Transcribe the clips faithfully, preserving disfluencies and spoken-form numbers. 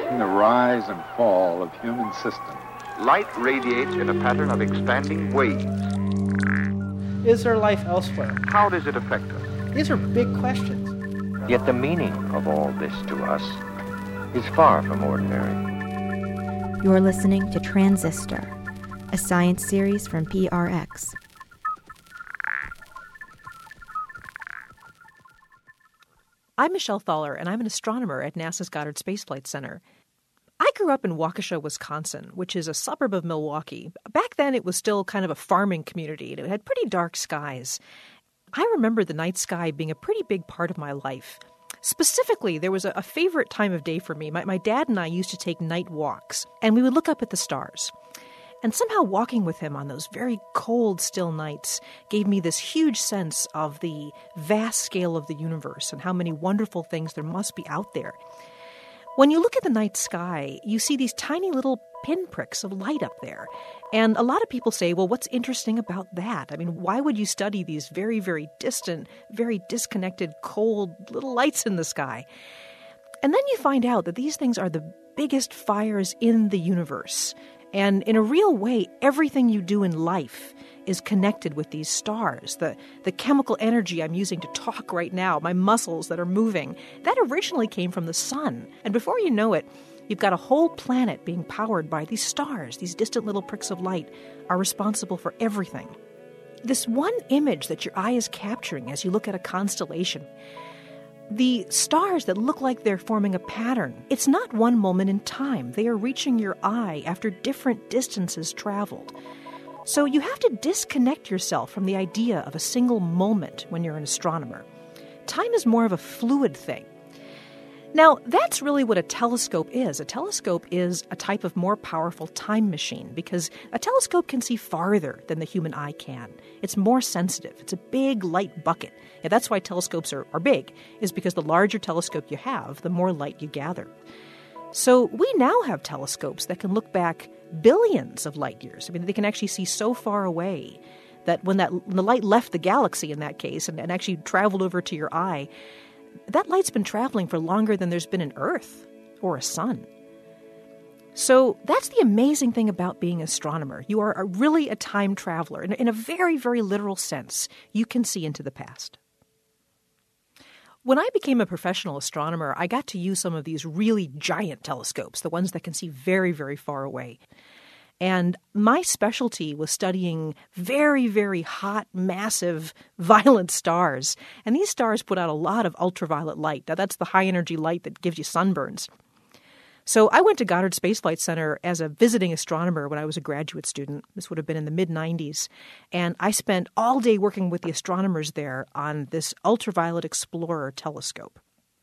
tracking the rise and fall of human systems. Light radiates in a pattern of expanding waves. Is there life elsewhere? How does it affect us? These are big questions. Yet the meaning of all this to us is far from ordinary. You're listening to Transistor, a science series from P R X. I'm Michelle Thaller, and I'm an astronomer at NASA's Goddard Space Flight Center. I grew up in Waukesha, Wisconsin, which is a suburb of Milwaukee. Back then, it was still kind of a farming community, and it had pretty dark skies. I remember the night sky being a pretty big part of my life. Specifically, there was a, a favorite time of day for me. My, my dad and I used to take night walks, and we would look up at the stars. And somehow walking with him on those very cold, still nights gave me this huge sense of the vast scale of the universe and how many wonderful things there must be out there. When you look at the night sky, you see these tiny little pinpricks of light up there. And a lot of people say, well, what's interesting about that? I mean, why would you study these very, very distant, very disconnected, cold little lights in the sky? And then you find out that these things are the biggest fires in the universe. And in a real way, everything you do in life is connected with these stars. The, the chemical energy I'm using to talk right now, my muscles that are moving, that originally came from the sun. And before you know it, you've got a whole planet being powered by these stars. These distant little pricks of light are responsible for everything. This one image that your eye is capturing as you look at a constellation, the stars that look like they're forming a pattern, it's not one moment in time. They are reaching your eye after different distances traveled. So you have to disconnect yourself from the idea of a single moment when you're an astronomer. Time is more of a fluid thing. Now, that's really what a telescope is. A telescope is a type of more powerful time machine because a telescope can see farther than the human eye can. It's more sensitive. It's a big light bucket. And that's why telescopes are, are big, is because the larger telescope you have, the more light you gather. So we now have telescopes that can look back billions of light years. I mean, they can actually see so far away that when that when the light left the galaxy in that case and, and actually traveled over to your eye, that light's been traveling for longer than there's been an Earth or a sun. So that's the amazing thing about being an astronomer. You are a, really a time traveler. In, in a very, very literal sense, you can see into the past. When I became a professional astronomer, I got to use some of these really giant telescopes, the ones that can see very, very far away. And my specialty was studying very, very hot, massive, violent stars. And these stars put out a lot of ultraviolet light. Now, that's the high-energy light that gives you sunburns. So I went to Goddard Space Flight Center as a visiting astronomer when I was a graduate student. This would have been in the mid nineties. And I spent all day working with the astronomers there on this Ultraviolet Explorer telescope.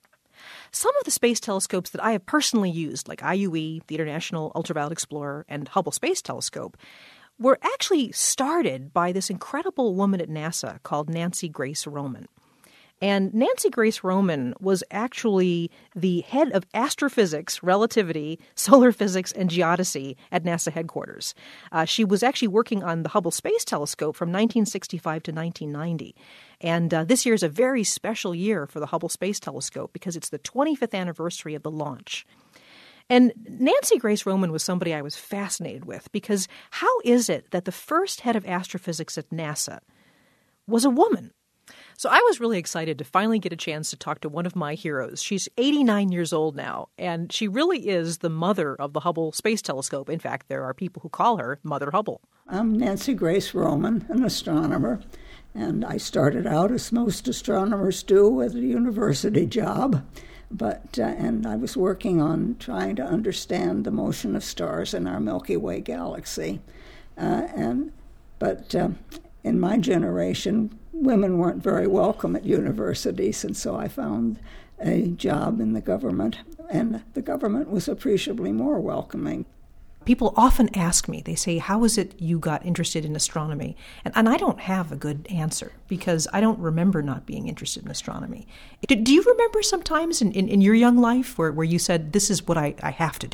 Some of the space telescopes that I have personally used, like I U E, the International Ultraviolet Explorer, and Hubble Space Telescope, were actually started by this incredible woman at NASA called Nancy Grace Roman. And Nancy Grace Roman was actually the head of astrophysics, relativity, solar physics, and geodesy at NASA headquarters. Uh, she was actually working on the Hubble Space Telescope from nineteen sixty-five to nineteen ninety. And uh, this year is a very special year for the Hubble Space Telescope because it's the twenty-fifth anniversary of the launch. And Nancy Grace Roman was somebody I was fascinated with because how is it that the first head of astrophysics at NASA was a woman? So I was really excited to finally get a chance to talk to one of my heroes. She's eighty-nine years old now, and she really is the mother of the Hubble Space Telescope. In fact, there are people who call her Mother Hubble. I'm Nancy Grace Roman, an astronomer, and I started out, as most astronomers do, with a university job. But uh, and I was working on trying to understand the motion of stars in our Milky Way galaxy. Uh, and But uh, in my generation, women weren't very welcome at universities, and so I found a job in the government, and the government was appreciably more welcoming. People often ask me, they say, how is it you got interested in astronomy? And, and I don't have a good answer because I don't remember not being interested in astronomy. Do, do you remember some times in, in, in your young life where, where you said, this is what I, I have to do?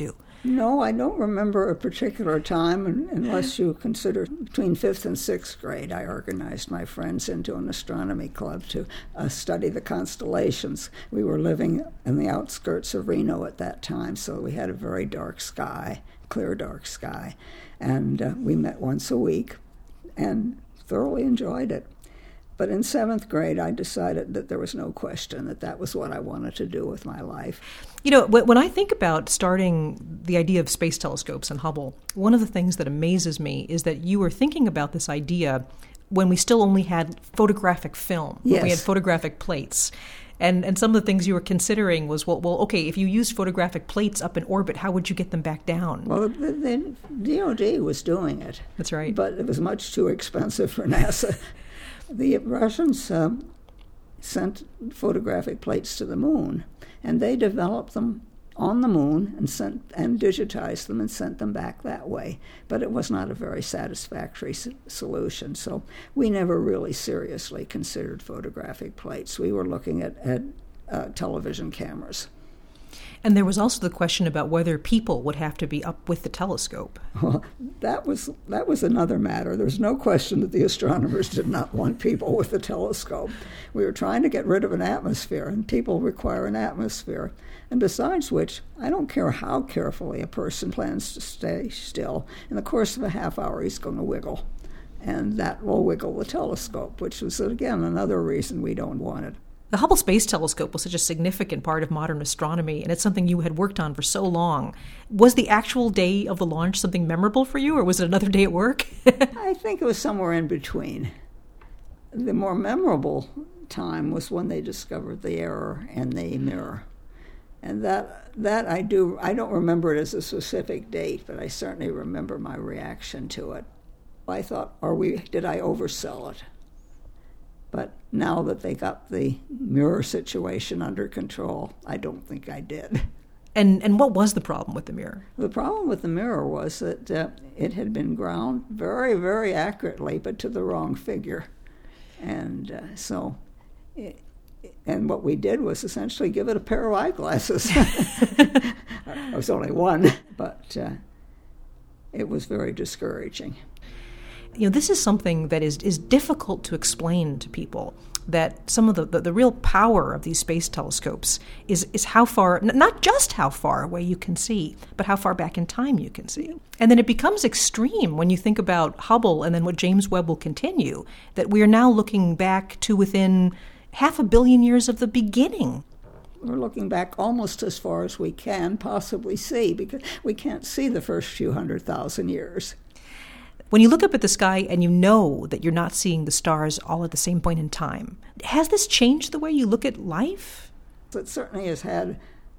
No, I don't remember a particular time, unless you consider between fifth and sixth grade, I organized my friends into an astronomy club to uh, study the constellations. We were living in the outskirts of Reno at that time, so we had a very dark sky, clear dark sky, and uh, we met once a week and thoroughly enjoyed it. But in seventh grade, I decided that there was no question that that was what I wanted to do with my life. You know, when I think about starting the idea of space telescopes and Hubble, one of the things that amazes me is that you were thinking about this idea when we still only had photographic film, yes. when we had photographic plates. And and some of the things you were considering was, well, well, okay, if you used photographic plates up in orbit, how would you get them back down? Well, the, the D O D was doing it. That's right. But it was much too expensive for NASA. The Russians um, sent photographic plates to the moon, and they developed them on the moon and sent and digitized them and sent them back that way. But it was not a very satisfactory s- solution, so we never really seriously considered photographic plates. We were looking at, at uh, television cameras. And there was also the question about whether people would have to be up with the telescope. Well, that was that was another matter. There's no question that the astronomers did not want people with the telescope. We were trying to get rid of an atmosphere, and people require an atmosphere. And besides which, I don't care how carefully a person plans to stay still. In the course of a half hour, he's going to wiggle. And that will wiggle the telescope, which was, again, another reason we don't want it. The Hubble Space Telescope was such a significant part of modern astronomy, and it's something you had worked on for so long. Was the actual day of the launch something memorable for you, or was it another day at work? I think it was somewhere in between. The more memorable time was when they discovered the error in the mirror. And that that I do, I don't remember it as a specific date, but I certainly remember my reaction to it. I thought, are we, did I oversell it? But now that they got the mirror situation under control, I don't think I did. And and what was the problem with the mirror? The problem with the mirror was that uh, it had been ground very, very accurately, but to the wrong figure. And uh, so, it, and what we did was essentially give it a pair of eyeglasses. It was only one, but uh, it was very discouraging. You know, this is something that is, is difficult to explain to people, that some of the, the, the real power of these space telescopes is, is how far, not just how far away you can see, but how far back in time you can see. And then it becomes extreme when you think about Hubble and then what James Webb will continue, that we are now looking back to within half a billion years of the beginning. We're looking back almost as far as we can possibly see, because we can't see the first few hundred thousand years. When you look up at the sky and you know that you're not seeing the stars all at the same point in time, has this changed the way you look at life? It certainly has had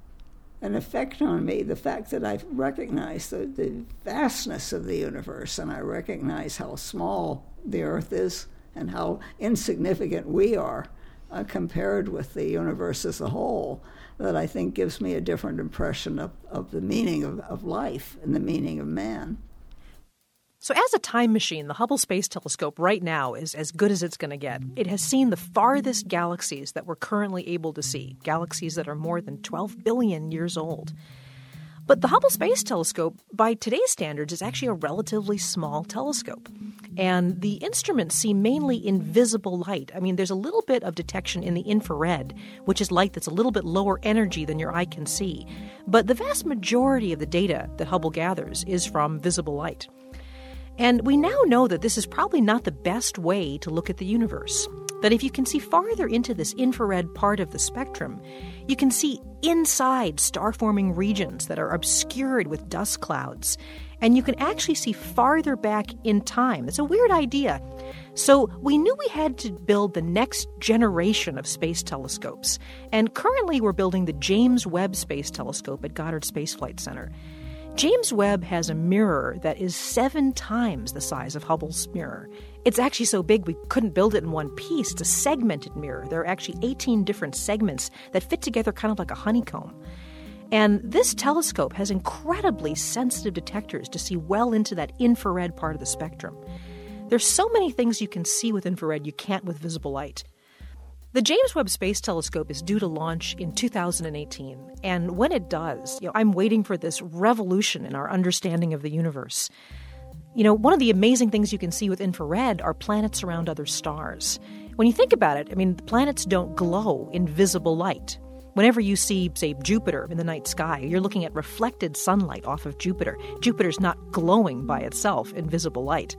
an effect on me, the fact that I've recognized the, the vastness of the universe, and I recognize how small the Earth is and how insignificant we are uh, compared with the universe as a whole, that I think gives me a different impression of, of the meaning of, of life and the meaning of man. So as a time machine, the Hubble Space Telescope right now is as good as it's going to get. It has seen the farthest galaxies that we're currently able to see, galaxies that are more than twelve billion years old. But the Hubble Space Telescope, by today's standards, is actually a relatively small telescope. And the instruments see mainly invisible light. I mean, there's a little bit of detection in the infrared, which is light that's a little bit lower energy than your eye can see. But the vast majority of the data that Hubble gathers is from visible light. And we now know that this is probably not the best way to look at the universe. That if you can see farther into this infrared part of the spectrum, you can see inside star-forming regions that are obscured with dust clouds. And you can actually see farther back in time. It's a weird idea. So we knew we had to build the next generation of space telescopes. And currently we're building the James Webb Space Telescope at Goddard Space Flight Center. James Webb has a mirror that is seven times the size of Hubble's mirror. It's actually so big we couldn't build it in one piece. It's a segmented mirror. There are actually eighteen different segments that fit together kind of like a honeycomb. And this telescope has incredibly sensitive detectors to see well into that infrared part of the spectrum. There's so many things you can see with infrared you can't with visible light. The James Webb Space Telescope is due to launch in two thousand eighteen, and when it does, you know, I'm waiting for this revolution in our understanding of the universe. You know, one of the amazing things you can see with infrared are planets around other stars. When you think about it, I mean, the planets don't glow in visible light. Whenever you see, say, Jupiter in the night sky, you're looking at reflected sunlight off of Jupiter. Jupiter's not glowing by itself in visible light.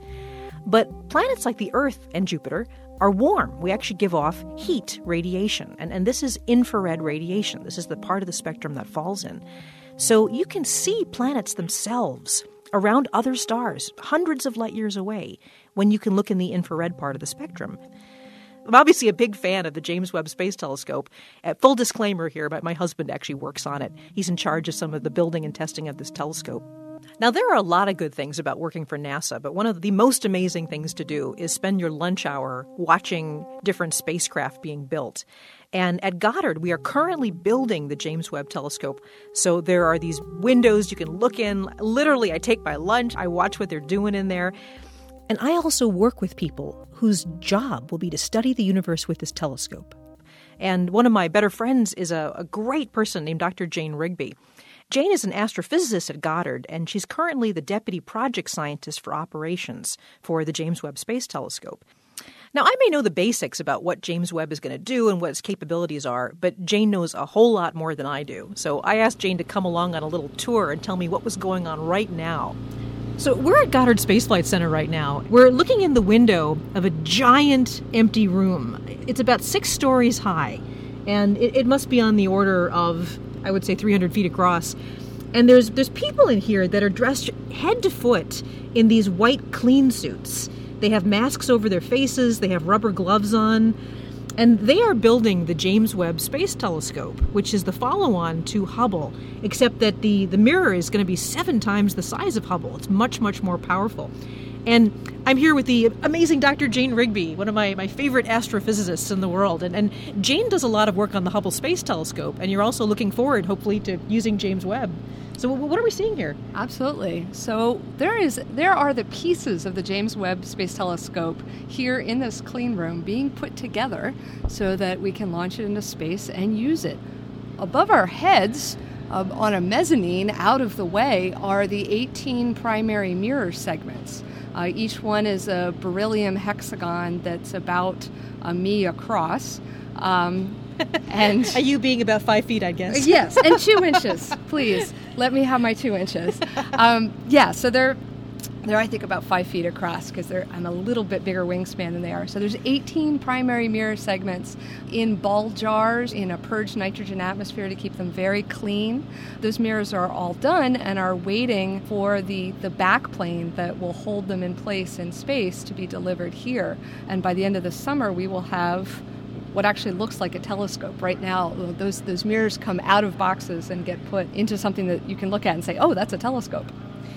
But planets like the Earth and Jupiter are warm. We actually give off heat radiation, and, and this is infrared radiation. This is the part of the spectrum that falls in. So you can see planets themselves around other stars, hundreds of light years away, when you can look in the infrared part of the spectrum. I'm obviously a big fan of the James Webb Space Telescope. Uh, full disclaimer here, but my husband actually works on it. He's in charge of some of the building and testing of this telescope. Now, there are a lot of good things about working for NASA, but one of the most amazing things to do is spend your lunch hour watching different spacecraft being built. And at Goddard, we are currently building the James Webb Telescope. So there are these windows you can look in. Literally, I take my lunch, I watch what they're doing in there. And I also work with people whose job will be to study the universe with this telescope. And one of my better friends is a, a great person named Doctor Jane Rigby. Jane is an astrophysicist at Goddard, and she's currently the deputy project scientist for operations for the James Webb Space Telescope. Now, I may know the basics about what James Webb is going to do and what its capabilities are, but Jane knows a whole lot more than I do. So I asked Jane to come along on a little tour and tell me what was going on right now. So we're at Goddard Space Flight Center right now. We're looking in the window of a giant empty room. It's about six stories high, and it, it must be on the order of, I would say, three hundred feet across. And there's there's people in here that are dressed head to foot in these white clean suits. They have masks over their faces, they have rubber gloves on, and they are building the James Webb Space Telescope, which is the follow-on to Hubble, except that the, the mirror is going to be seven times the size of Hubble. It's much, much more powerful. And I'm here with the amazing Doctor Jane Rigby, one of my, my favorite astrophysicists in the world. And, and Jane does a lot of work on the Hubble Space Telescope, and you're also looking forward, hopefully, to using James Webb. So what are we seeing here? Absolutely. So there is, there are the pieces of the James Webb Space Telescope here in this clean room being put together so that we can launch it into space and use it. Above our heads, uh, on a mezzanine out of the way, are the eighteen primary mirror segments. Uh, each one is a beryllium hexagon that's about a me across. Um, and Are you being about five feet, I guess? Yes, and two inches, please. Let me have my two inches. Um, yeah, so they're, they're, I think, about five feet across because I'm a little bit bigger wingspan than they are. So there's eighteen primary mirror segments in ball jars in a purged nitrogen atmosphere to keep them very clean. Those mirrors are all done and are waiting for the, the backplane that will hold them in place in space to be delivered here. And by the end of the summer, we will have what actually looks like a telescope. Right now, those those mirrors come out of boxes and get put into something that you can look at and say, oh, that's a telescope.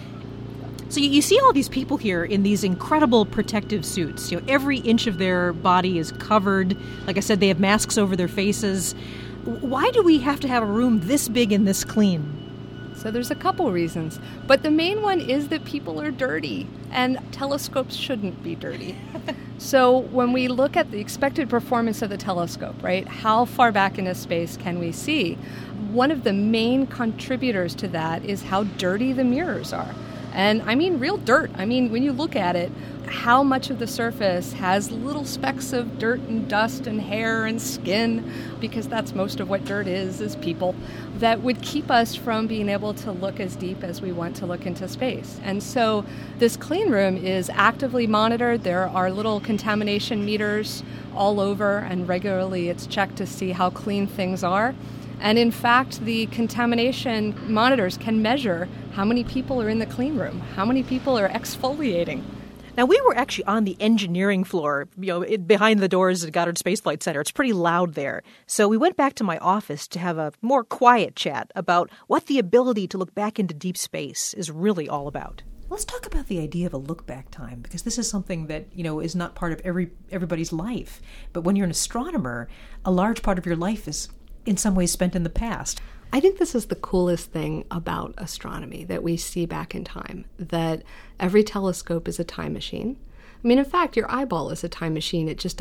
So you, you see all these people here in these incredible protective suits. You know, every inch of their body is covered. Like I said, they have masks over their faces. Why do we have to have a room this big and this clean? So there's a couple reasons, but the main one is that people are dirty, and telescopes shouldn't be dirty. So when we look at the expected performance of the telescope, right, how far back into space can we see? One of the main contributors to that is how dirty the mirrors are. And I mean real dirt. I mean, when you look at it, how much of the surface has little specks of dirt and dust and hair and skin, because that's most of what dirt is, is people, that would keep us from being able to look as deep as we want to look into space. And so this clean room is actively monitored. There are little contamination meters all over, and regularly it's checked to see how clean things are. And in fact, the contamination monitors can measure how many people are in the clean room, how many people are exfoliating. Now, we were actually on the engineering floor, you know, it, behind the doors at Goddard Space Flight Center. It's pretty loud there. So we went back to my office to have a more quiet chat about what the ability to look back into deep space is really all about. Let's talk about the idea of a look-back time, because this is something that, you know, is not part of every everybody's life. But when you're an astronomer, a large part of your life is in some ways spent in the past. I think this is the coolest thing about astronomy, that we see back in time, that every telescope is a time machine. I mean, in fact, your eyeball is a time machine. It just doesn't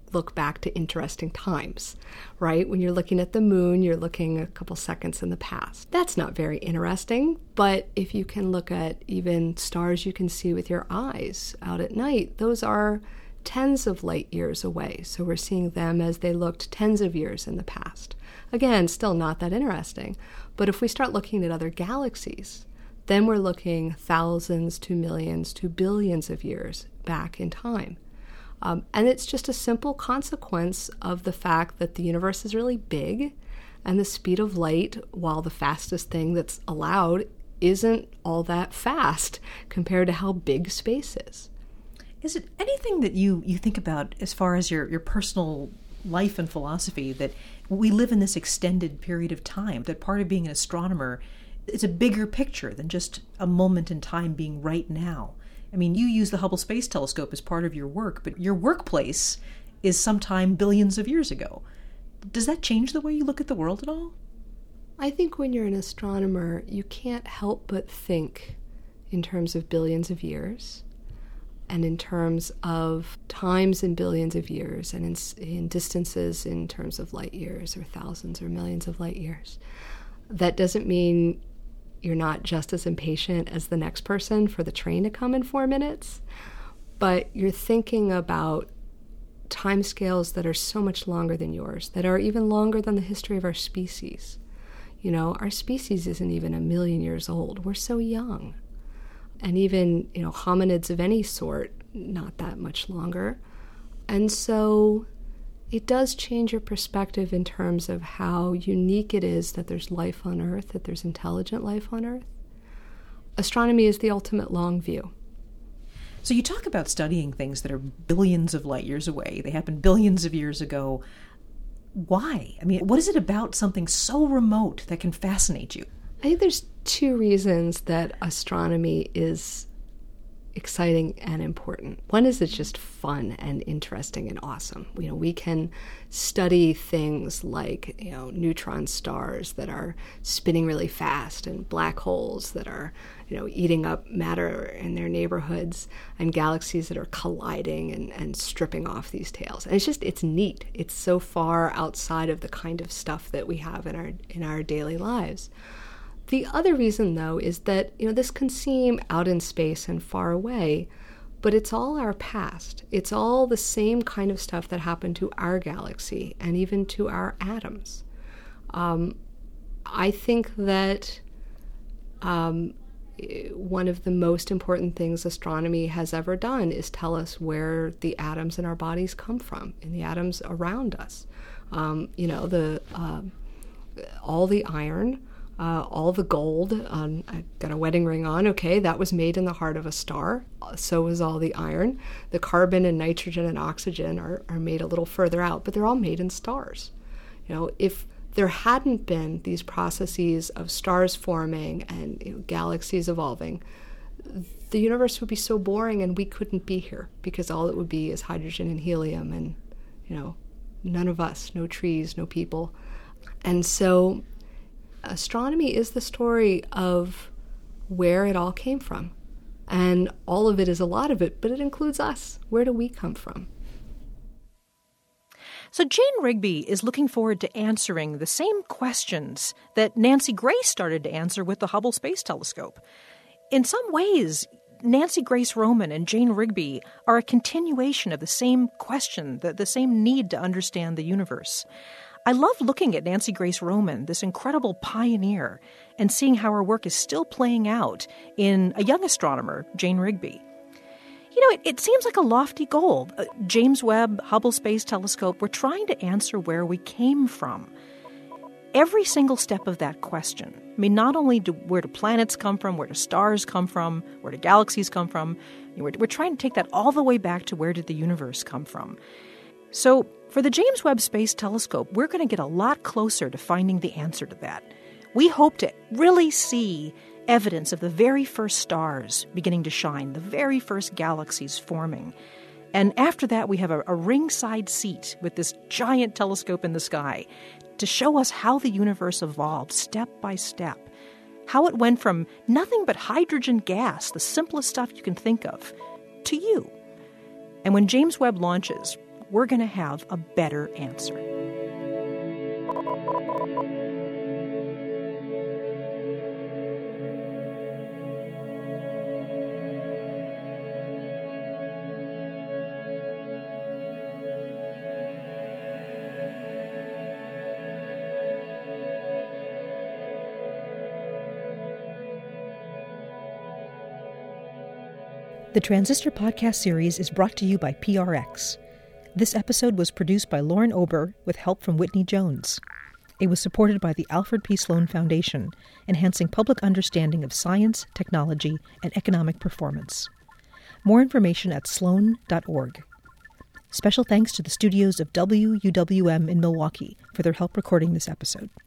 look back to interesting times, right? When you're looking at the moon, you're looking a couple seconds in the past. That's not very interesting, but if you can look at even stars you can see with your eyes out at night, those are tens of light years away. So we're seeing them as they looked tens of years in the past. Again, still not that interesting. But if we start looking at other galaxies, then we're looking thousands to millions to billions of years back in time. Um, and it's just a simple consequence of the fact that the universe is really big, and the speed of light, while the fastest thing that's allowed, isn't all that fast compared to how big space is. Is it anything that you, you think about as far as your, your personal life and philosophy, that we live in this extended period of time, that part of being an astronomer is a bigger picture than just a moment in time being right now? I mean, you use the Hubble Space Telescope as part of your work, but your workplace is sometime billions of years ago. Does that change the way you look at the world at all? I think when you're an astronomer, you can't help but think in terms of billions of years, and in terms of times in billions of years, and in, in distances in terms of light years or thousands or millions of light years. That doesn't mean you're not just as impatient as the next person for the train to come in four minutes, but you're thinking about timescales that are so much longer than yours, that are even longer than the history of our species. You know, our species isn't even a million years old. We're so young. And even, you know, hominids of any sort, not that much longer. And so it does change your perspective in terms of how unique it is that there's life on Earth, that there's intelligent life on Earth. Astronomy is the ultimate long view. So you talk about studying things that are billions of light years away. They happened billions of years ago. Why? I mean, what is it about something so remote that can fascinate you? I think there's two reasons that astronomy is exciting and important. One is it's just fun and interesting and awesome. You know, we can study things like, you know, neutron stars that are spinning really fast, and black holes that are, you know, eating up matter in their neighborhoods, and galaxies that are colliding and, and stripping off these tails. And it's just, it's neat. It's so far outside of the kind of stuff that we have in our in our daily lives. The other reason, though, is that, you know, this can seem out in space and far away, but it's all our past. It's all the same kind of stuff that happened to our galaxy and even to our atoms. Um, I think that um, one of the most important things astronomy has ever done is tell us where the atoms in our bodies come from, and the atoms around us. Um, you know, the uh, all the iron, Uh, all the gold, um, I got a wedding ring on, okay, that was made in the heart of a star. So was all the iron. The carbon and nitrogen and oxygen are, are made a little further out, but they're all made in stars. You know, if there hadn't been these processes of stars forming and, you know, galaxies evolving, the universe would be so boring and we couldn't be here, because all it would be is hydrogen and helium and, you know, none of us, no trees, no people. And so astronomy is the story of where it all came from. And all of it is a lot of it, but it includes us. Where do we come from? So Jane Rigby is looking forward to answering the same questions that Nancy Grace started to answer with the Hubble Space Telescope. In some ways, Nancy Grace Roman and Jane Rigby are a continuation of the same question, the, the same need to understand the universe. I love looking at Nancy Grace Roman, this incredible pioneer, and seeing how her work is still playing out in a young astronomer, Jane Rigby. You know, it, it seems like a lofty goal. Uh, James Webb, Hubble Space Telescope, we're trying to answer where we came from. Every single step of that question, I mean, not only do where do planets come from, where do stars come from, where do galaxies come from, you know, we're, we're trying to take that all the way back to where did the universe come from. So for the James Webb Space Telescope, we're going to get a lot closer to finding the answer to that. We hope to really see evidence of the very first stars beginning to shine, the very first galaxies forming. And after that, we have a, a ringside seat with this giant telescope in the sky to show us how the universe evolved step by step, how it went from nothing but hydrogen gas, the simplest stuff you can think of, to you. And when James Webb launches, we're going to have a better answer. The Transistor Podcast series is brought to you by P R X. This episode was produced by Lauren Ober with help from Whitney Jones. It was supported by the Alfred P. Sloan Foundation, enhancing public understanding of science, technology, and economic performance. More information at sloan dot org. Special thanks to the studios of W U W M in Milwaukee for their help recording this episode.